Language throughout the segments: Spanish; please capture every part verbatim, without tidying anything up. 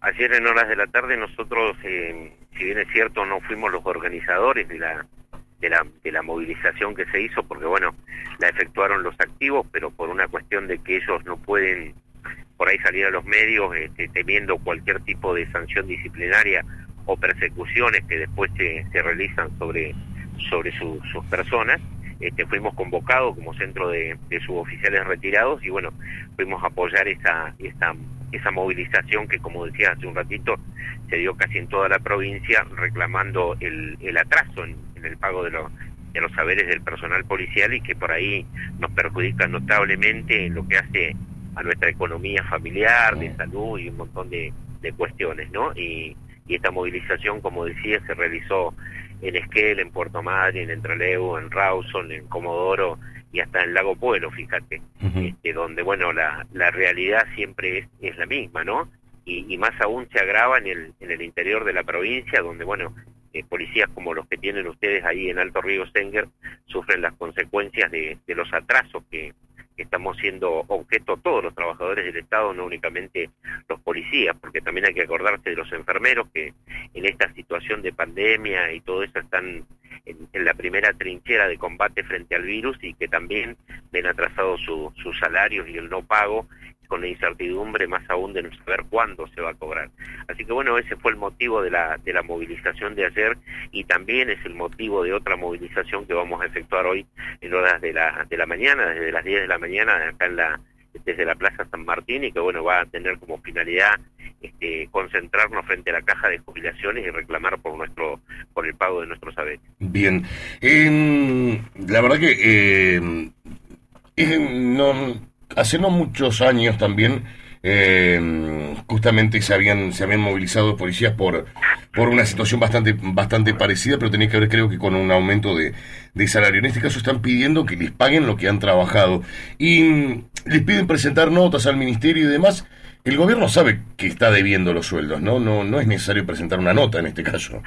ayer en horas de la tarde nosotros, eh, si bien es cierto, no fuimos los organizadores de la, de la de la movilización que se hizo, porque bueno, la efectuaron los activos, pero por una cuestión de que ellos no pueden por ahí salir a los medios este, temiendo cualquier tipo de sanción disciplinaria o persecuciones que después se, se realizan sobre, sobre su, sus personas. Este, fuimos convocados como centro de, de suboficiales retirados y bueno, fuimos a apoyar esa, esa, esa movilización que, como decía hace un ratito, se dio casi en toda la provincia, reclamando el, el atraso en, en el pago de los, de los saberes del personal policial, y que por ahí nos perjudica notablemente en lo que hace a nuestra economía familiar, de salud y un montón de, de cuestiones, ¿no? Y, y esta movilización, como decía, se realizó en Esquel, en Puerto Madryn, en Trelew, en Rawson, en Comodoro y hasta en Lago Pueblo, fíjate, uh-huh. este, donde, bueno, la, la realidad siempre es, es la misma, ¿no? Y, y más aún se agrava en el, en el interior de la provincia, donde, bueno, eh, policías como los que tienen ustedes ahí en Alto Río Senguer sufren las consecuencias de, de los atrasos que, que estamos siendo objeto todos los trabajadores del Estado, no únicamente los policías, porque también hay que acordarse de los enfermeros que en esta situación de pandemia y todo eso están en, en la primera trinchera de combate frente al virus, y que también ven atrasados su, sus salarios y el no pago, con la incertidumbre más aún de no saber cuándo se va a cobrar. Así que bueno, ese fue el motivo de la de la movilización de ayer, y también es el motivo de otra movilización que vamos a efectuar hoy en horas de la de la mañana, desde las diez de la mañana, acá en la desde la Plaza San Martín, y que bueno, va a tener como finalidad este, concentrarnos frente a la caja de jubilaciones y reclamar por nuestro por el pago de nuestros saberes. Bien, eh, la verdad que eh, eh, no hace no muchos años también eh, justamente se habían se habían movilizado policías por por una situación bastante bastante parecida, pero tenía que ver, creo que con un aumento de, de salario. En este caso están pidiendo que les paguen lo que han trabajado y les piden presentar notas al ministerio y demás. El gobierno sabe que está debiendo los sueldos, ¿no? No, no es necesario presentar una nota en este caso.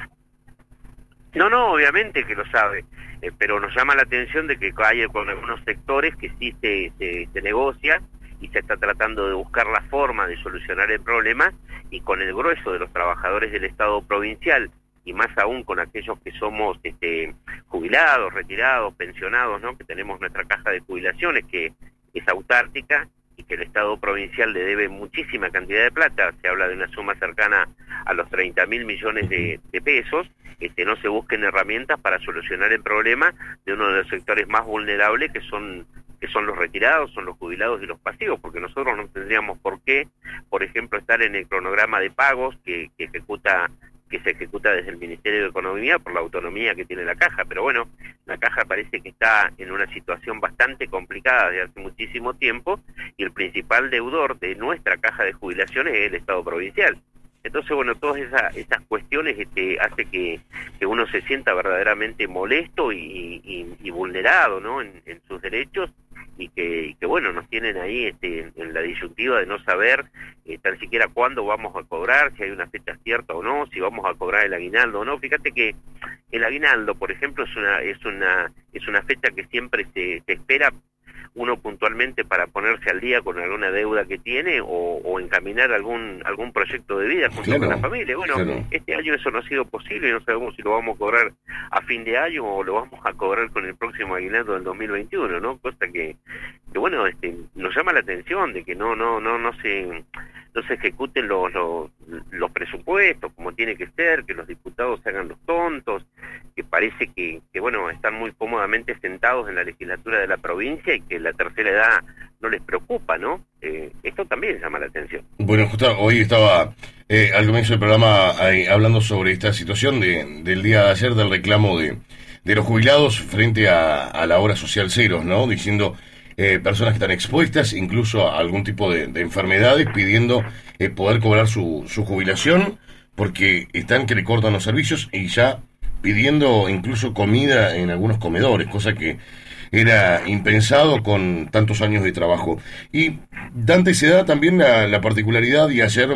No, no, obviamente que lo sabe, eh, pero nos llama la atención de que hay con algunos sectores que sí se, se, se negocia y se está tratando de buscar la forma de solucionar el problema, y con el grueso de los trabajadores del Estado provincial, y más aún con aquellos que somos este, jubilados, retirados, pensionados, ¿no? Que tenemos nuestra caja de jubilaciones que es autártica y que el Estado provincial le debe muchísima cantidad de plata, se habla de una suma cercana a los treinta mil millones de, de pesos, este, no se busquen herramientas para solucionar el problema de uno de los sectores más vulnerables, que son que son los retirados, son los jubilados y los pasivos, porque nosotros no tendríamos por qué, por ejemplo, estar en el cronograma de pagos que, que ejecuta que se ejecuta desde el Ministerio de Economía por la autonomía que tiene la Caja, pero bueno, la Caja parece que está en una situación bastante complicada desde hace muchísimo tiempo, y el principal deudor de nuestra Caja de Jubilaciones es el Estado provincial. Entonces, bueno, todas esas, esas cuestiones este, hace que, que uno se sienta verdaderamente molesto y, y, y vulnerado, ¿no? en, en sus derechos, y que, y que bueno, nos tienen ahí este, en, en la disyuntiva de no saber eh, tan siquiera cuándo vamos a cobrar, si hay una fecha cierta o no, si vamos a cobrar el aguinaldo o no. Fíjate que el aguinaldo, por ejemplo, es una es una es una fecha que siempre se, se espera uno puntualmente para ponerse al día con alguna deuda que tiene, o, o encaminar algún algún proyecto de vida junto claro, con la familia. Bueno, claro. Este año eso no ha sido posible y no sabemos si lo vamos a cobrar a fin de año o lo vamos a cobrar con el próximo aguinaldo del dos mil veintiuno, ¿no? Cosa que, que bueno, este, nos llama la atención de que no no no no se no se ejecuten los, los los presupuestos como tiene que ser, que los diputados se hagan los tontos, que parece que, que bueno, están muy cómodamente sentados en la legislatura de la provincia y que la tercera edad no les preocupa, ¿no? Eh, esto también llama la atención. Bueno, justo hoy estaba eh, al comienzo del programa eh, hablando sobre esta situación de, del día de ayer, del reclamo de, de los jubilados frente a, a la obra social cero, ¿no? Diciendo eh, personas que están expuestas incluso a algún tipo de, de enfermedades, pidiendo eh, poder cobrar su, su jubilación porque están que le cortan los servicios, y ya pidiendo incluso comida en algunos comedores, cosa que era impensado con tantos años de trabajo. Y Dante, se da también la, la particularidad, y ayer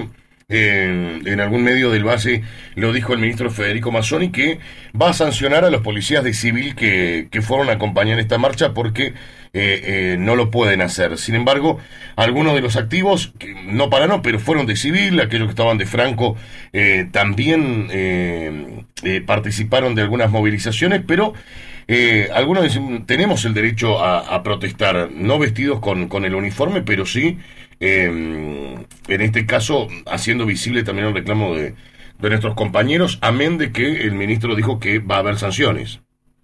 en, en algún medio del Valle lo dijo el ministro Federico Mazzoni, que va a sancionar a los policías de civil que, que fueron a acompañar esta marcha porque eh, eh, no lo pueden hacer. Sin embargo, algunos de los activos, que no para no, pero fueron de civil, aquellos que estaban de Franco, eh, también eh, eh, participaron de algunas movilizaciones, pero eh, algunos dicen, tenemos el derecho a, a protestar, no vestidos con, con el uniforme, pero sí Eh, en este caso, haciendo visible también el reclamo de, de nuestros compañeros, amén de que el ministro dijo que va a haber sanciones.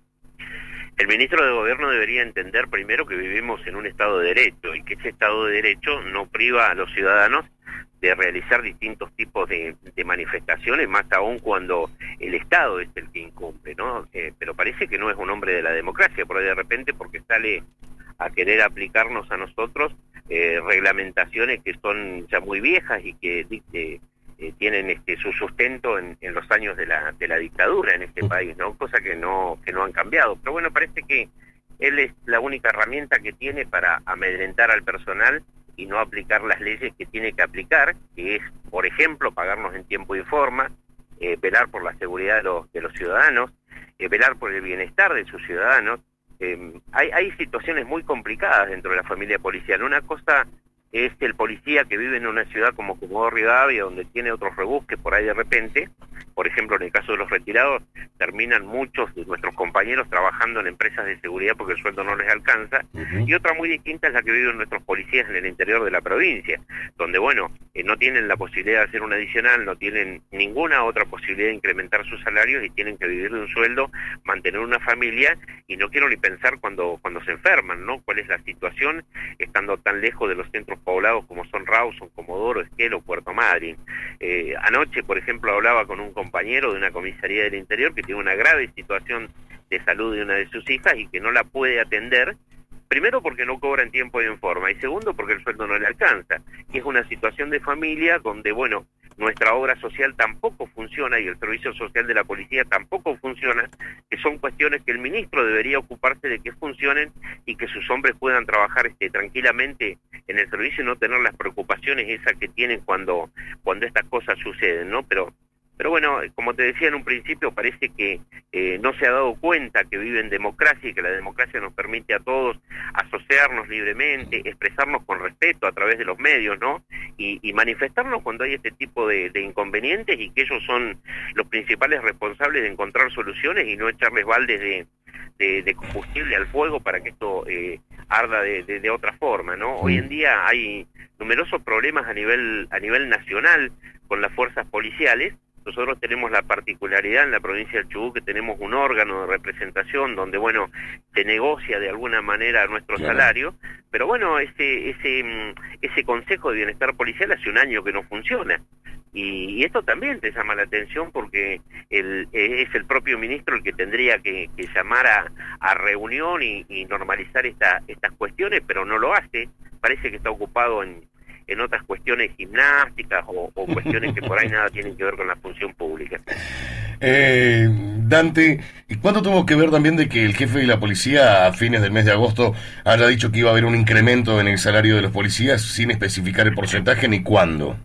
El ministro de Gobierno debería entender primero que vivimos en un Estado de Derecho y que ese Estado de Derecho no priva a los ciudadanos de realizar distintos tipos de, de manifestaciones, más aún cuando el Estado es el que incumple, ¿no? Eh, pero parece que no es un hombre de la democracia, por ahí de repente porque sale a querer aplicarnos a nosotros eh, reglamentaciones que son ya muy viejas y que eh, eh, tienen este su sustento en, en los años de la de la dictadura en este país, ¿no? Cosa que no que no han cambiado. Pero bueno, parece que él es la única herramienta que tiene para amedrentar al personal y no aplicar las leyes que tiene que aplicar, que es, por ejemplo, pagarnos en tiempo y forma, eh, velar por la seguridad de los, de los ciudadanos, eh, velar por el bienestar de sus ciudadanos. Eh, hay, hay situaciones muy complicadas dentro de la familia policial. Una cosa es el policía que vive en una ciudad como Comodoro Rivadavia, donde tiene otros rebusques por ahí de repente. Por ejemplo, en el caso de los retirados, terminan muchos de nuestros compañeros trabajando en empresas de seguridad porque el sueldo no les alcanza. Uh-huh. Y otra muy distinta es la que viven nuestros policías en el interior de la provincia, donde, bueno, eh, no tienen la posibilidad de hacer un adicional, no tienen ninguna otra posibilidad de incrementar sus salarios y tienen que vivir de un sueldo, mantener una familia, y no quiero ni pensar cuando, cuando se enferman, ¿no? ¿Cuál es la situación estando tan lejos de los centros poblados como son Rawson, Comodoro, Esquel, Puerto Madryn? Eh, anoche, por ejemplo, hablaba con un compañero de una comisaría del interior que tiene una grave situación de salud de una de sus hijas y que no la puede atender, primero porque no cobra en tiempo y en forma, y segundo porque el sueldo no le alcanza, y es una situación de familia donde, bueno, nuestra obra social tampoco funciona y el servicio social de la policía tampoco funciona, que son cuestiones que el ministro debería ocuparse de que funcionen y que sus hombres puedan trabajar este, tranquilamente en el servicio y no tener las preocupaciones esas que tienen cuando, cuando estas cosas suceden, ¿no? Pero Pero bueno, como te decía en un principio, parece que eh, no se ha dado cuenta que vive en democracia y que la democracia nos permite a todos asociarnos libremente, expresarnos con respeto a través de los medios, ¿no? Y, y manifestarnos cuando hay este tipo de, de inconvenientes y que ellos son los principales responsables de encontrar soluciones y no echarles baldes de, de, de combustible al fuego para que esto eh, arda de, de, de otra forma, ¿no? Hoy en día hay numerosos problemas a nivel, a nivel nacional con las fuerzas policiales. Nosotros tenemos la particularidad en la provincia del Chubut que tenemos un órgano de representación donde, bueno, se negocia de alguna manera nuestro claro. salario, pero bueno, ese ese ese Consejo de Bienestar Policial hace un año que no funciona. Y, y esto también te llama la atención porque el, es el propio ministro el que tendría que, que llamar a, a reunión y, y normalizar esta, estas cuestiones, pero no lo hace. Parece que está ocupado en en otras cuestiones gimnásticas o, o cuestiones que por ahí nada tienen que ver con la función pública. Eh, Dante, ¿y cuánto tuvo que ver también de que el jefe de la policía a fines del mes de agosto haya dicho que iba a haber un incremento en el salario de los policías sin especificar el porcentaje ni cuándo?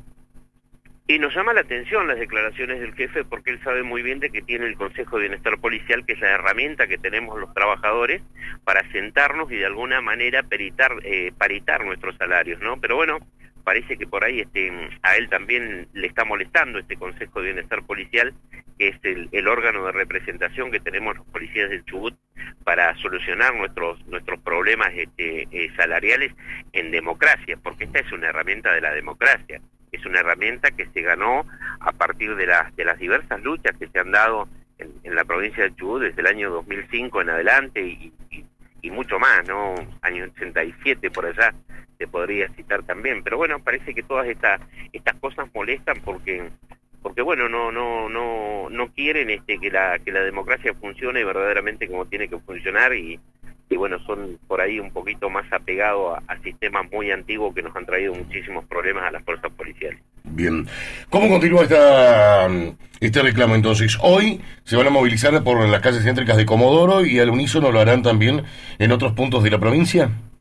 Y nos llama la atención las declaraciones del jefe porque él sabe muy bien de que tiene el Consejo de Bienestar Policial, que es la herramienta que tenemos los trabajadores para sentarnos y de alguna manera peritar, eh, paritar nuestros salarios, ¿no? Pero bueno, parece que por ahí este a él también le está molestando este Consejo de Bienestar Policial, que es el, el órgano de representación que tenemos los policías del Chubut para solucionar nuestros nuestros problemas este, eh, salariales en democracia, porque esta es una herramienta de la democracia, es una herramienta que se ganó a partir de las de las diversas luchas que se han dado en, en la provincia del Chubut desde el año dos mil cinco en adelante y, y, y mucho más, ¿no? Año ochenta y siete por allá se podría citar también, pero bueno, parece que todas estas estas cosas molestan porque porque bueno, no no no no quieren este que la que la democracia funcione verdaderamente como tiene que funcionar y y bueno, son por ahí un poquito más apegados a, a sistemas muy antiguos que nos han traído muchísimos problemas a las fuerzas policiales. Bien. ¿Cómo continúa esta este reclamo entonces? Hoy se van a movilizar por las calles céntricas de Comodoro y al unísono lo harán también en otros puntos de la provincia.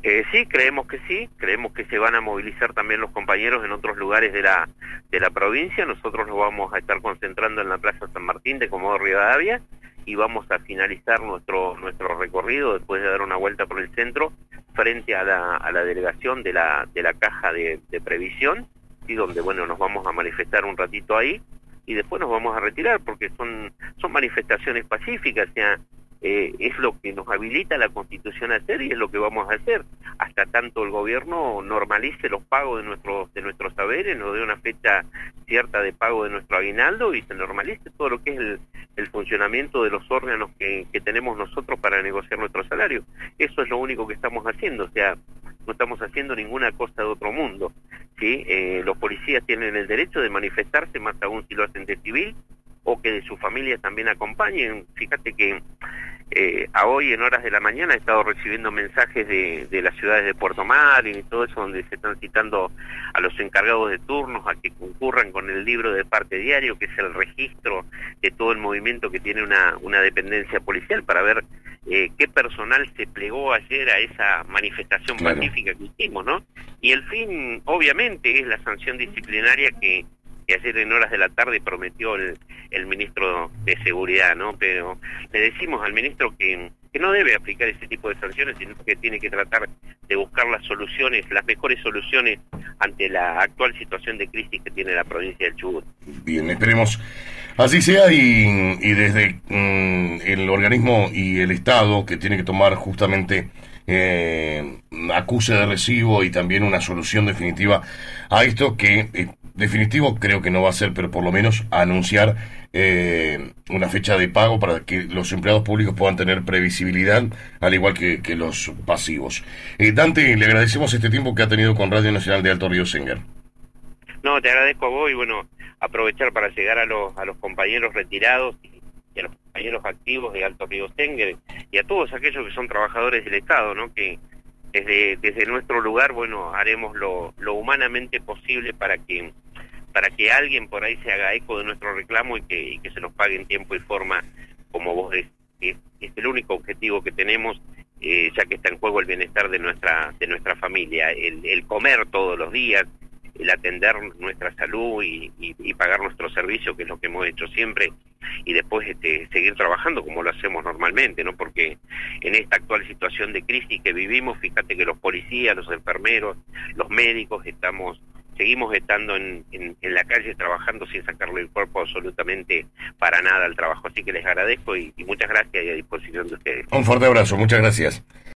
Eh, sí, creemos que sí, creemos que se van a movilizar también los compañeros en otros lugares de la de la provincia. Nosotros nos vamos a estar concentrando en la Plaza San Martín de Comodoro Rivadavia y vamos a finalizar nuestro nuestro recorrido después de dar una vuelta por el centro frente a la, a la delegación de la de la Caja de, de Previsión, y donde bueno nos vamos a manifestar un ratito ahí y después nos vamos a retirar porque son son manifestaciones pacíficas, o sea, Eh, es lo que nos habilita la Constitución a hacer y es lo que vamos a hacer hasta tanto el gobierno normalice los pagos de nuestros de nuestros saberes, nos dé una fecha cierta de pago de nuestro aguinaldo y se normalice todo lo que es el, el funcionamiento de los órganos que, que tenemos nosotros para negociar nuestro salario. Eso es lo único que estamos haciendo, o sea, no estamos haciendo ninguna cosa de otro mundo, ¿sí? Eh, los policías tienen el derecho de manifestarse, más aún si lo hacen de civil, o que de su familia también acompañen. Fíjate que eh, a hoy en horas de la mañana he estado recibiendo mensajes de, de las ciudades de Puerto Madryn y todo eso, donde se están citando a los encargados de turnos a que concurran con el libro de parte diario, que es el registro de todo el movimiento que tiene una, una dependencia policial, para ver eh, qué personal se plegó ayer a esa manifestación Claro. pacífica que hicimos, ¿no? Y el fin, obviamente, es la sanción disciplinaria que que ayer en horas de la tarde prometió el, el ministro de Seguridad, ¿no? Pero le decimos al ministro que, que no debe aplicar ese tipo de sanciones, sino que tiene que tratar de buscar las soluciones, las mejores soluciones ante la actual situación de crisis que tiene la provincia del Chubut. Bien, esperemos así sea y, y desde mm, el organismo y el Estado que tiene que tomar justamente eh, acuse de recibo y también una solución definitiva a esto que... Eh, definitivo creo que no va a ser, pero por lo menos anunciar eh, una fecha de pago para que los empleados públicos puedan tener previsibilidad, al igual que, que los pasivos. Eh, Dante, le agradecemos este tiempo que ha tenido con Radio Nacional de Alto Río Sénger. No, te agradezco a vos y bueno, aprovechar para llegar a los, a los compañeros retirados y, y a los compañeros activos de Alto Río Sénger y a todos aquellos que son trabajadores del Estado, ¿no? Que desde, desde nuestro lugar, bueno, haremos lo, lo humanamente posible para que para que alguien por ahí se haga eco de nuestro reclamo y que, y que se nos pague en tiempo y forma, como vos decís. Es, es el único objetivo que tenemos, eh, ya que está en juego el bienestar de nuestra de nuestra familia, el, el comer todos los días, el atender nuestra salud y, y, y pagar nuestro servicio, que es lo que hemos hecho siempre, y después este, seguir trabajando como lo hacemos normalmente, ¿no? Porque en esta actual situación de crisis que vivimos, fíjate que los policías, los enfermeros, los médicos, estamos seguimos estando en, en, en la calle trabajando sin sacarle el cuerpo absolutamente para nada al trabajo. Así que les agradezco y, y muchas gracias y a disposición de ustedes. Un fuerte abrazo, muchas gracias.